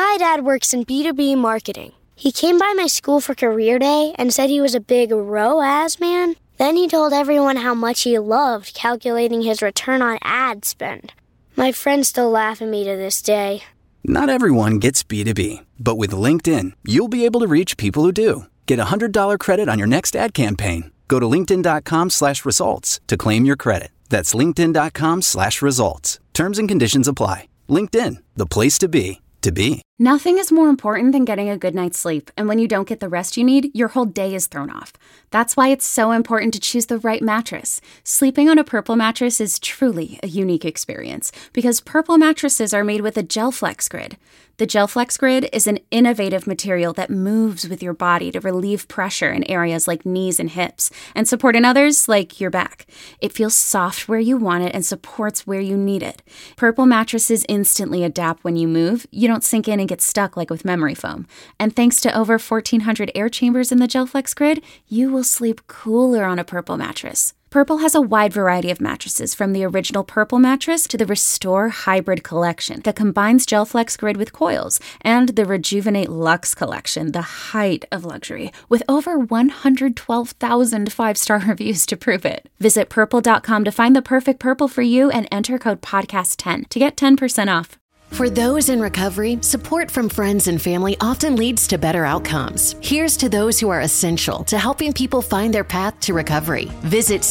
My dad works in B2B marketing. He came by my school for career day and said he was a big ROAS man. Then he told everyone how much he loved calculating his return on ad spend. My friends still laugh at me to this day. Not everyone gets B2B, but with LinkedIn, you'll be able to reach people who do. Get a $100 credit on your next ad campaign. Go to linkedin.com/results to claim your credit. That's linkedin.com/results. Terms and conditions apply. LinkedIn, the place to be, to be. Nothing is more important than getting a good night's sleep, and when you don't get the rest you need, your whole day is thrown off. That's why it's so important to choose the right mattress. Sleeping on a Purple mattress is truly a unique experience, because Purple mattresses are made with a GelFlex Grid. The GelFlex Grid is an innovative material that moves with your body to relieve pressure in areas like knees and hips, and support in others like your back. It feels soft where you want it and supports where you need it. Purple mattresses instantly adapt when you move. You don't sink in and get stuck like with memory foam. And thanks to over 1,400 air chambers in the GelFlex Grid, you will sleep cooler on a Purple mattress. Purple has a wide variety of mattresses, from the original Purple mattress to the Restore Hybrid collection that combines GelFlex Grid with coils, and the Rejuvenate Luxe collection, the height of luxury, with over 112,000 five-star reviews to prove it. Visit purple.com to find the perfect Purple for you and enter code podcast10 to get 10% off. For those in recovery, support from friends and family often leads to better outcomes. Here's to those who are essential to helping people find their path to recovery. Visit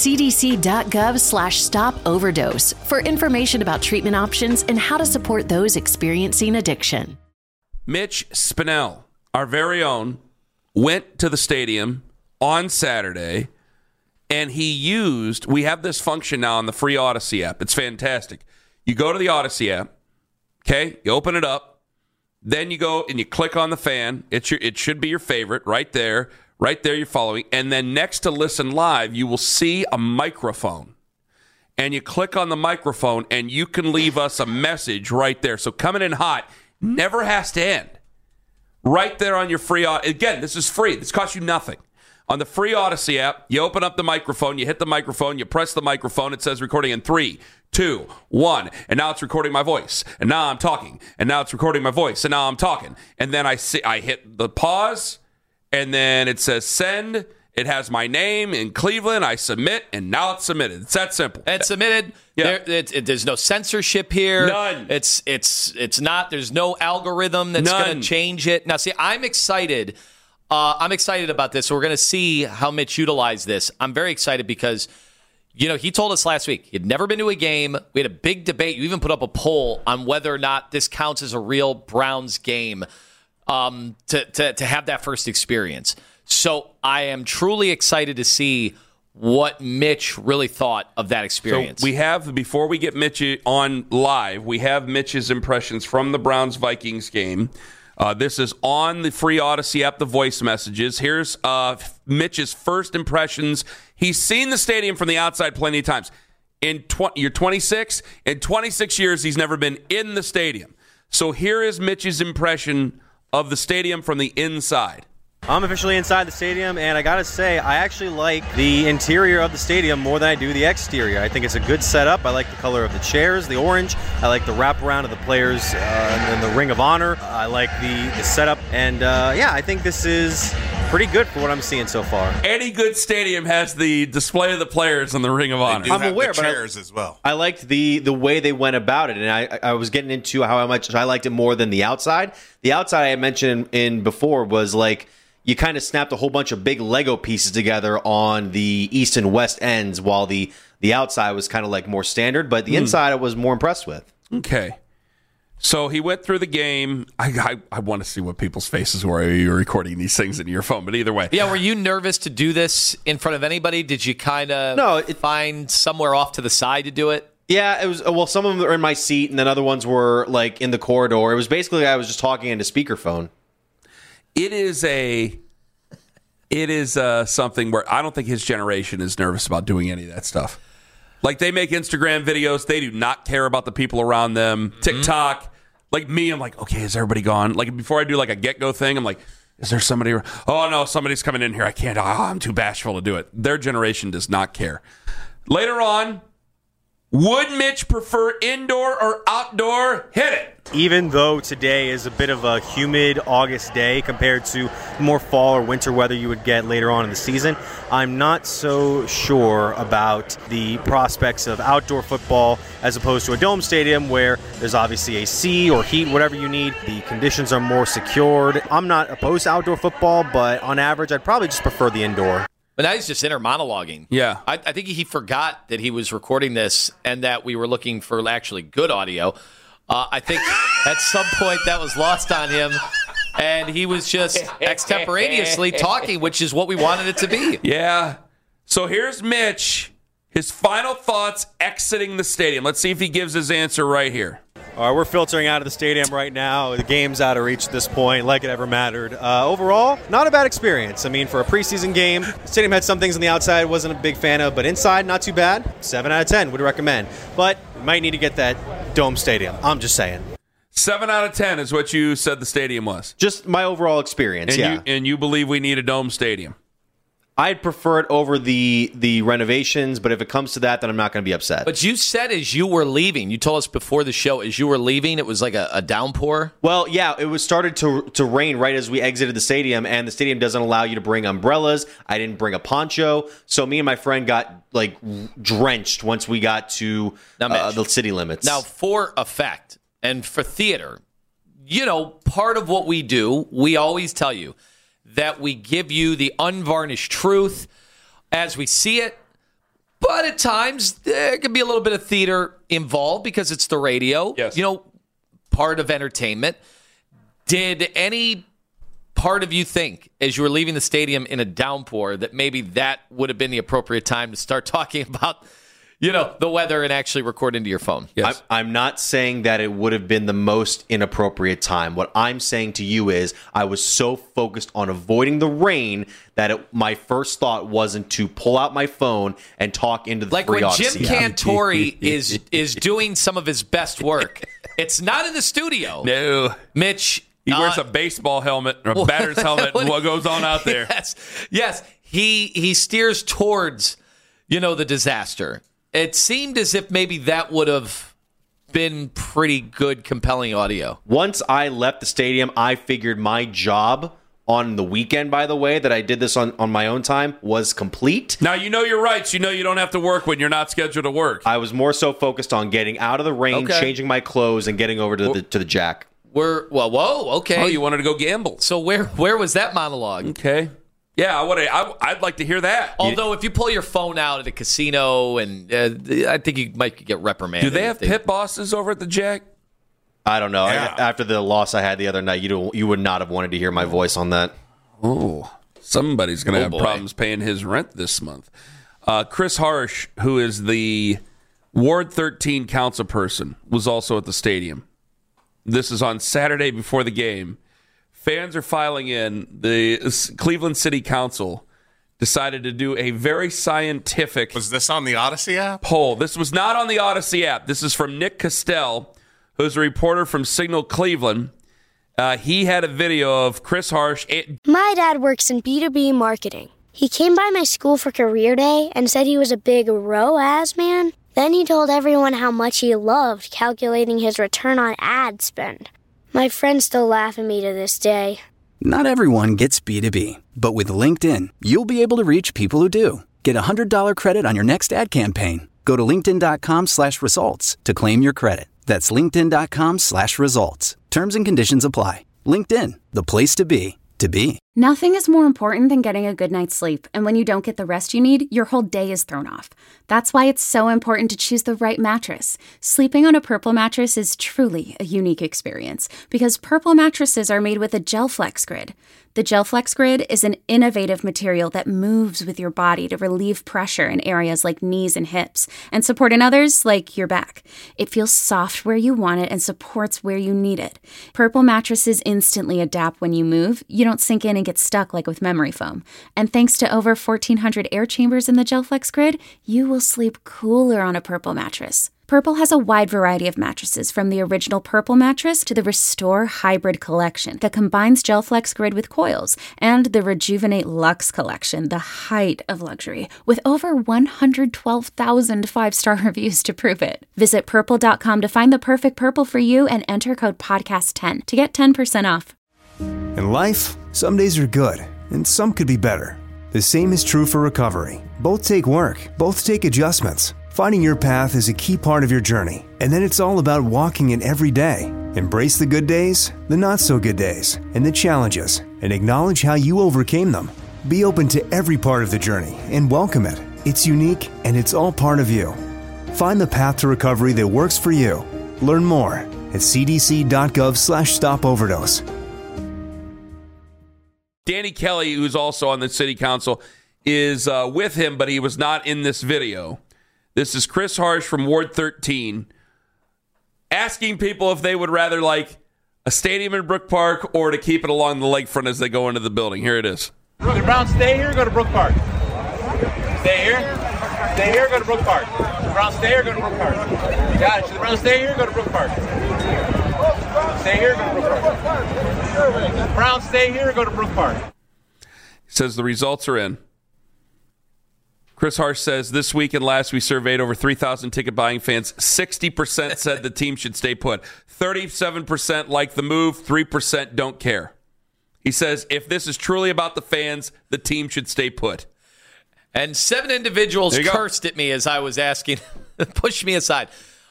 cdc.gov/stop-overdose for information about treatment options and how to support those experiencing addiction. Mitch Spinell, our very own, went to the stadium on Saturday, and we have this function now on the free Odyssey app. It's fantastic. You go to the Odyssey app. Okay, you open it up, then you go and you click on the fan. It should be your favorite right there. Right there, you're following. And then next to Listen Live, you will see a microphone. And you click on the microphone, and you can leave us a message right there. So coming in hot never has to end. Right there on your free. Again, this is free. This costs you nothing. On the free Odyssey app, you open up the microphone, you hit the microphone, you press the microphone, it says recording in 3, 2, 1, and now it's recording my voice, and now I'm talking, and now it's recording my voice, and now I'm talking, and then I hit the pause, and then it says send. It has my name in Cleveland. I submit, and now it's submitted. It's that simple. It's submitted. Yeah. There's no censorship here. None. It's not. There's no algorithm that's going to change it. Now, see, I'm excited. I'm excited about this. So we're going to see how Mitch utilized this. I'm very excited because, he told us last week he'd never been to a game. We had a big debate. You even put up a poll on whether or not this counts as a real Browns game to have that first experience. So I am truly excited to see what Mitch really thought of that experience. So we have, before we get Mitch on live, we have Mitch's impressions from the Browns-Vikings game. This is on the free Odyssey app, the voice messages. Here's Mitch's first impressions. He's seen the stadium from the outside plenty of times. You're 26. In 26 years, he's never been in the stadium. So here is Mitch's impression of the stadium from the inside. I'm officially inside the stadium, and I gotta say, I actually like the interior of the stadium more than I do the exterior. I think it's a good setup. I like the color of the chairs, the orange. I like the wraparound of the players and the Ring of Honor. I like the setup, and I think this is pretty good for what I'm seeing so far. Any good stadium has the display of the players and the Ring of Honor. I'm aware, but chairs as well. I liked the way they went about it, and I was getting into how much I liked it more than the outside. The outside I mentioned in before was like, you kind of snapped a whole bunch of big Lego pieces together on the east and west ends, while the outside was kind of like more standard, but the inside I was more impressed with. Okay. So he went through the game. I want to see what people's faces were. You're recording these things into your phone, but either way. Yeah, were you nervous to do this in front of anybody? Did you kind of find somewhere off to the side to do it? Yeah, it was. Well, some of them were in my seat, and then other ones were like in the corridor. It was basically I was just talking into speakerphone. It is something where I don't think his generation is nervous about doing any of that stuff. Like, they make Instagram videos. They do not care about the people around them. TikTok. Like me, I'm like, okay, is everybody gone? Like, before I do like a get-go thing, I'm like, is there somebody? Oh, no, somebody's coming in here. I can't. I'm too bashful to do it. Their generation does not care. Later on, Would Mitch prefer indoor or outdoor? Hit it. Even though today is a bit of a humid August day compared to more fall or winter weather you would get later on in the season, I'm not so sure about the prospects of outdoor football as opposed to a dome stadium where there's obviously AC or heat, whatever you need. The conditions are more secured. I'm not opposed to outdoor football, but on average, I'd probably just prefer the indoor. But now he's just inner monologuing. Yeah. I think he forgot that he was recording this and that we were looking for actually good audio. I think at some point that was lost on him, and he was just extemporaneously talking, which is what we wanted it to be. Yeah. So here's Mitch, his final thoughts exiting the stadium. Let's see if he gives his answer right here. All right, we're filtering out of the stadium right now. The game's out of reach at this point, like it ever mattered. Overall, not a bad experience. I mean, for a preseason game, the stadium had some things on the outside wasn't a big fan of, but inside, not too bad. 7 out of 10 would recommend. But we might need to get that dome stadium. I'm just saying. 7 out of 10 is what you said the stadium was. Just my overall experience, And you believe we need a dome stadium. I'd prefer it over the renovations, but if it comes to that, then I'm not going to be upset. But you said as you were leaving, you told us before the show, as you were leaving, it was like a downpour? Well, yeah, it was started to rain right as we exited the stadium, and the stadium doesn't allow you to bring umbrellas. I didn't bring a poncho, so me and my friend got drenched once we got to the city limits. Now, for effect and for theater, part of what we do, we always tell you that we give you the unvarnished truth as we see it. But at times, there can be a little bit of theater involved because it's the radio. Yes. Part of entertainment. Did any part of you think, as you were leaving the stadium in a downpour, that maybe that would have been the appropriate time to start talking about the weather and actually record into your phone? Yes. I'm not saying that it would have been the most inappropriate time. What I'm saying to you is I was so focused on avoiding the rain that my first thought wasn't to pull out my phone and talk into the free when Odyssey Jim app. Cantori is doing some of his best work, it's not in the studio. No. Mitch. He wears a baseball helmet or a batter's helmet and what goes on out there. Yes. He steers towards, the disaster. It seemed as if maybe that would have been pretty good, compelling audio. Once I left the stadium, I figured my job on the weekend, by the way, that I did this on my own time, was complete. Now, you know your rights. You know you don't have to work when you're not scheduled to work. I was more so focused on getting out of the rain, changing my clothes, and getting over to the jack. Okay. Oh, you wanted to go gamble. So where was that monologue? Okay. Yeah, I'd like to hear that. Although, if you pull your phone out at a casino, and I think you might get reprimanded. Do they have pit bosses over at the Jack? I don't know. Yeah. After the loss I had the other night, you would not have wanted to hear my voice on that. Oh, somebody's going to have problems paying his rent this month. Chris Harsh, who is the Ward 13 council person, was also at the stadium. This is on Saturday before the game. Fans are filing in. The Cleveland City Council decided to do a very scientific... Was this on the Odyssey app? ...poll. This was not on the Odyssey app. This is from Nick Castell, who's a reporter from Signal Cleveland. He had a video of Chris Harsh. My dad works in B2B marketing. He came by my school for career day and said he was a big ROAS man. Then he told everyone how much he loved calculating his return on ad spend. My friends still laugh at me to this day. Not everyone gets B2B, but with LinkedIn, you'll be able to reach people who do. Get a $100 credit on your next ad campaign. Go to linkedin.com/results to claim your credit. That's linkedin.com/results. Terms and conditions apply. LinkedIn, the place to be, to be. Nothing is more important than getting a good night's sleep, and when you don't get the rest you need, your whole day is thrown off. That's why it's so important to choose the right mattress. Sleeping on a Purple mattress is truly a unique experience because Purple mattresses are made with a GelFlex Grid. The GelFlex Grid is an innovative material that moves with your body to relieve pressure in areas like knees and hips and support in others like your back. It feels soft where you want it and supports where you need it. Purple mattresses instantly adapt when you move. You don't sink in and get stuck like with memory foam. And thanks to over 1,400 air chambers in the GelFlex Grid, you will sleep cooler on a Purple mattress. Purple has a wide variety of mattresses, from the original Purple mattress to the Restore Hybrid collection that combines GelFlex Grid with coils, and the Rejuvenate Luxe collection, the height of luxury, with over 112,000 5-star reviews to prove it. Visit Purple.com to find the perfect Purple for you and enter code PODCAST10 to get 10% off. In life, some days are good, and some could be better. The same is true for recovery. Both take work, both take adjustments. Finding your path is a key part of your journey, and then it's all about walking it every day. Embrace the good days, the not-so-good days, and the challenges, and acknowledge how you overcame them. Be open to every part of the journey and welcome it. It's unique, and it's all part of you. Find the path to recovery that works for you. Learn more at cdc.gov/stopoverdose. Danny Kelly, who's also on the city council, is with him, but he was not in this video. This is Chris Harsh from Ward 13 asking people if they would rather like a stadium in Brook Park or to keep it along the lakefront as they go into the building. Here it is. Should the Browns stay here or go to Brook Park? Stay here? Stay here or go to Brook Park? Should the Browns stay here or go to Brook Park? Got it. Should the Browns stay here or go to Brook Park? Stay here or go to Brook Park? Browns stay here or go to Brook Park? He says the results are in. Chris Harsh says, this week and last we surveyed over 3,000 ticket-buying fans. 60% said the team should stay put. 37% like the move. 3% don't care. He says, if this is truly about the fans, the team should stay put. And 7 individuals cursed at me as I was asking, push me aside.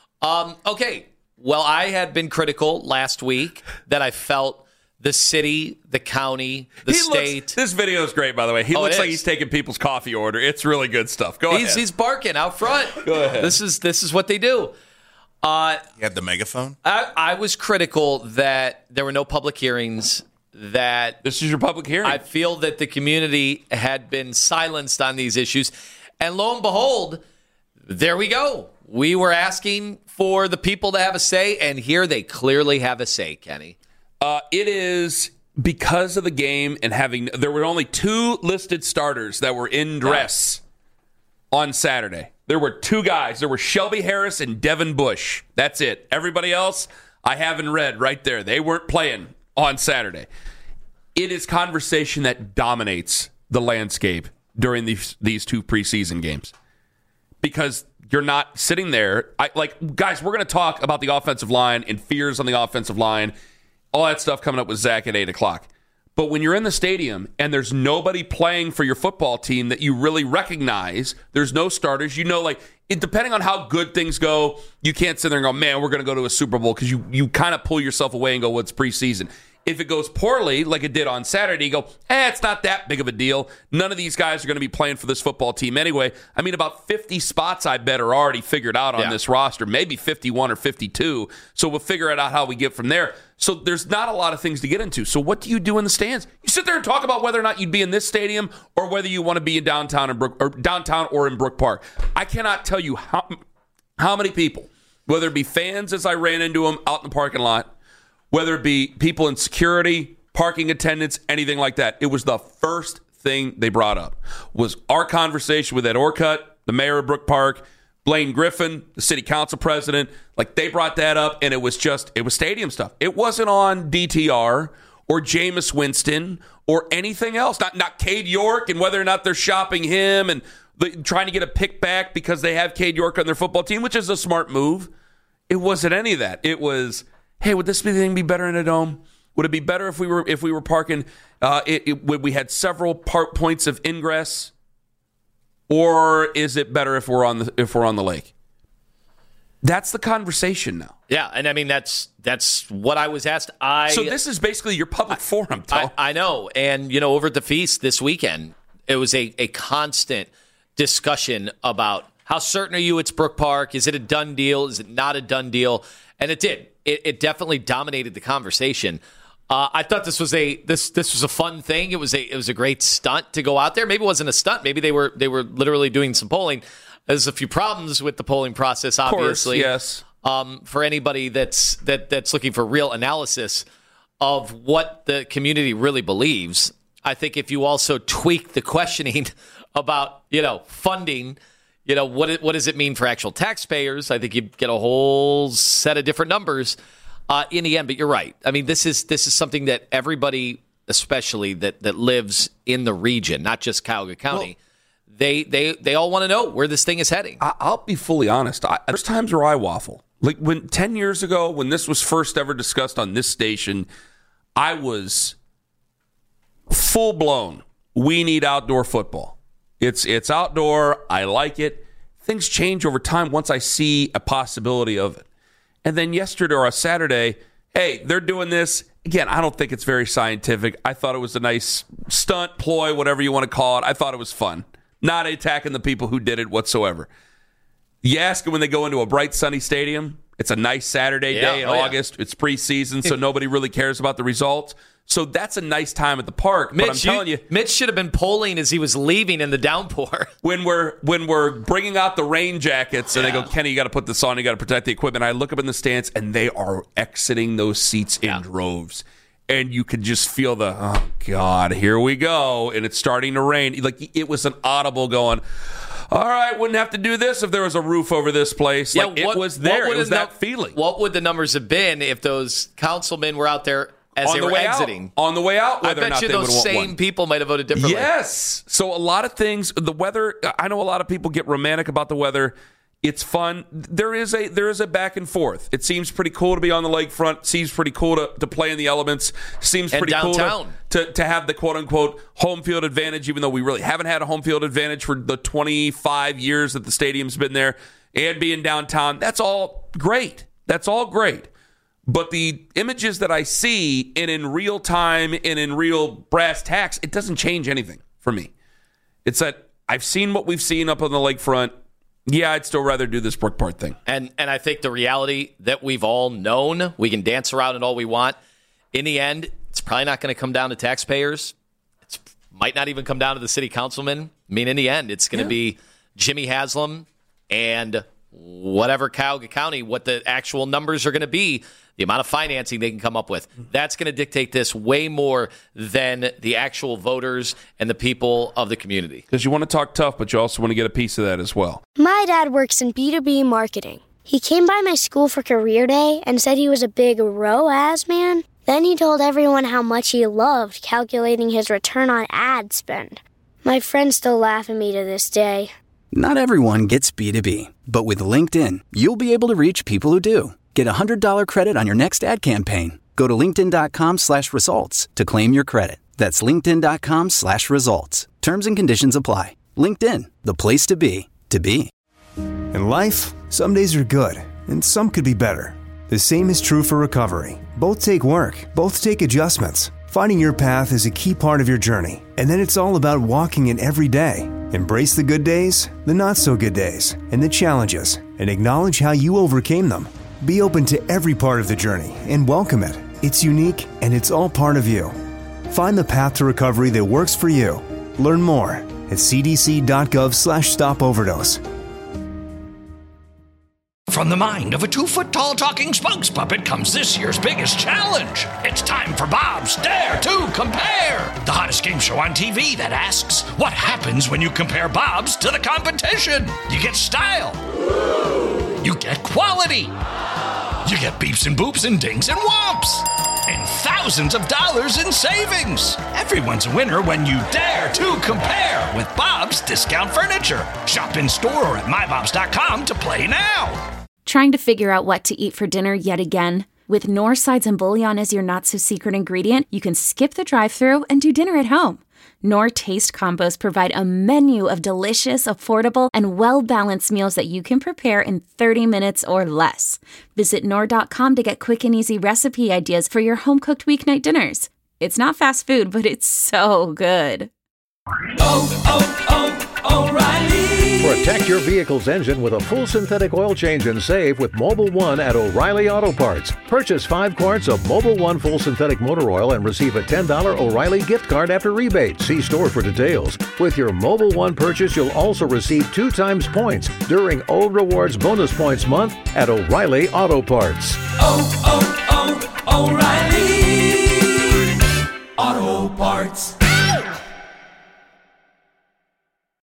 Okay, well, I had been critical last week that I felt the city, the county, the state. This video is great, by the way. He looks like he's taking people's coffee order. It's really good stuff. Go ahead. He's barking out front. Go ahead. This is what they do. You had the megaphone? I was critical that there were no public hearings, that this is your public hearing. I feel that the community had been silenced on these issues. And lo and behold, there we go. We were asking for the people to have a say, and here they clearly have a say, Kenny. It is because of the game and there were only 2 listed starters that were in dress on Saturday. There were 2 guys. There were Shelby Harris and Devin Bush. That's it. Everybody else, I haven't read right there. They weren't playing on Saturday. It is conversation that dominates the landscape during these 2 preseason games because you're not sitting there. Guys, we're going to talk about the offensive line and fears on the offensive line. All that stuff coming up with Zach at 8 o'clock. But when you're in the stadium and there's nobody playing for your football team that you really recognize, there's no starters, depending on how good things go, you can't sit there and go, man, we're going to go to a Super Bowl because you kind of pull yourself away and go, what's preseason? If it goes poorly, like it did on Saturday, you go, it's not that big of a deal. None of these guys are going to be playing for this football team anyway. I mean, about 50 spots, I bet, are already figured out on this roster, maybe 51 or 52. So we'll figure it out how we get from there. So there's not a lot of things to get into. So what do you do in the stands? You sit there and talk about whether or not you'd be in this stadium or whether you want to be in downtown or in Brook Park. I cannot tell you how many people, whether it be fans as I ran into them out in the parking lot, whether it be people in security, parking attendants, anything like that. It was the first thing they brought up was our conversation with Ed Orcutt, the mayor of Brook Park, Blaine Griffin, the city council president. They brought that up, and it was stadium stuff. It wasn't on DTR or Jameis Winston or anything else. Not Cade York and whether or not they're shopping him and trying to get a pick back because they have Cade York on their football team, which is a smart move. It wasn't any of that. It was, hey, would this thing be better in a dome? Would it be better if we were parking? Would we had several points of ingress, or is it better if we're on the lake? That's the conversation now. Yeah, and I mean that's what I was asked. So this is basically your public forum. I know, and over at the feast this weekend, it was a constant discussion about how certain are you it's Brook Park? Is it a done deal? Is it not a done deal? And it did. It definitely dominated the conversation. I thought this was a fun thing. It was a great stunt to go out there. Maybe it wasn't a stunt. Maybe they were literally doing some polling. There's a few problems with the polling process, obviously. Of course, yes. For anybody that's looking for real analysis of what the community really believes, I think if you also tweak the questioning about funding, what does it mean for actual taxpayers? I think you get a whole set of different numbers in the end. But you're right. I mean, this is something that everybody, especially that lives in the region, not just Cuyahoga County, they all want to know where this thing is heading. I'll be fully honest. There's times where I waffle. Like when 10 years ago, when this was first ever discussed on this station, I was full blown. We need outdoor football. It's outdoor. I like it. Things change over time once I see a possibility of it. And then yesterday or a Saturday, hey, they're doing this. Again, I don't think it's very scientific. I thought it was a nice stunt, ploy, whatever you want to call it. I thought it was fun. Not attacking the people who did it whatsoever. You ask them when they go into a bright, sunny stadium. It's a nice Saturday day in August. It's preseason, so nobody really cares about the results. So that's a nice time at the park. But I'm telling you, Mitch should have been polling as he was leaving in the downpour. When we're bringing out the rain jackets and they go, Kenny, you got to put this on. You got to protect the equipment. I look up in the stands and they are exiting those seats in droves. And you could just feel oh, God, here we go. And it's starting to rain. Like, it was an audible going, all right, wouldn't have to do this if there was a roof over this place. Yeah, it was there. It was that feeling. What would the numbers have been if those councilmen were out there as they were exiting? On the way out, I bet you those same people might have voted differently. Yes. So a lot of things, the weather, I know a lot of people get romantic about the weather. It's fun. There is a back and forth. It seems pretty cool to be on the lakefront. Seems pretty cool to play in the elements. Seems pretty downtown. Cool to have the quote-unquote home field advantage, even though we really haven't had a home field advantage for the 25 years that the stadium's been there, and being downtown. That's all great. That's all great. But the images that I see and in real time and in real brass tacks, it doesn't change anything for me. It's that I've seen what we've seen up on the lakefront. Yeah, I'd still rather do this Brook Park thing. And I think the reality that we've all known, we can dance around it all we want. In the end, it's probably not going to come down to taxpayers. It might not even come down to the city councilman. I mean, in the end, it's going to be Jimmy Haslam and whatever Cuyahoga County, what the actual numbers are going to be, the amount of financing they can come up with. That's going to dictate this way more than the actual voters and the people of the community. Because you want to talk tough, but you also want to get a piece of that as well. My dad works in B2B marketing. He came by my school for career day and said he was a big ROAS man. Then he told everyone how much he loved calculating his return on ad spend. My friends still laugh at me to this day. Not everyone gets B2B, but with LinkedIn, you'll be able to reach people who do. Get a $100 credit on your next ad campaign. Go to linkedin.com/results to claim your credit. That's linkedin.com/results. Terms and conditions apply. LinkedIn, the place to be, to be. In life, some days are good, and some could be better. The same is true for recovery. Both take work, both take adjustments. Finding your path is a key part of your journey, and then it's all about walking it every day. Embrace the good days, the not-so-good days, and the challenges, and acknowledge how you overcame them. Be open to every part of the journey and welcome it. It's unique, and it's all part of you. Find the path to recovery that works for you. Learn more at cdc.gov/stopoverdose. From the mind of a 2-foot-tall talking spokes puppet comes this year's biggest challenge. It's time for Bob's Dare to Compare, the hottest game show on TV that asks, what happens when you compare Bob's to the competition? You get style. You get quality. You get beeps and boops and dings and whomps. And thousands of dollars in savings. Everyone's a winner when you dare to compare with Bob's Discount Furniture. Shop in store or at mybobs.com to play now. Trying to figure out what to eat for dinner yet again? With Knorr sides and bouillon as your not-so-secret ingredient, you can skip the drive-thru and do dinner at home. Knorr Taste Combos provide a menu of delicious, affordable, and well-balanced meals that you can prepare in 30 minutes or less. Visit Knorr.com to get quick and easy recipe ideas for your home-cooked weeknight dinners. It's not fast food, but it's so good. O'Reilly. Protect your vehicle's engine with a full synthetic oil change and save with Mobil 1 at O'Reilly Auto Parts. Purchase 5 quarts of Mobil 1 full synthetic motor oil and receive a $10 O'Reilly gift card after rebate. See store for details. With your Mobil 1 purchase, you'll also receive 2 times points during O Rewards Bonus Points Month at O'Reilly Auto Parts. O'Reilly Auto Parts.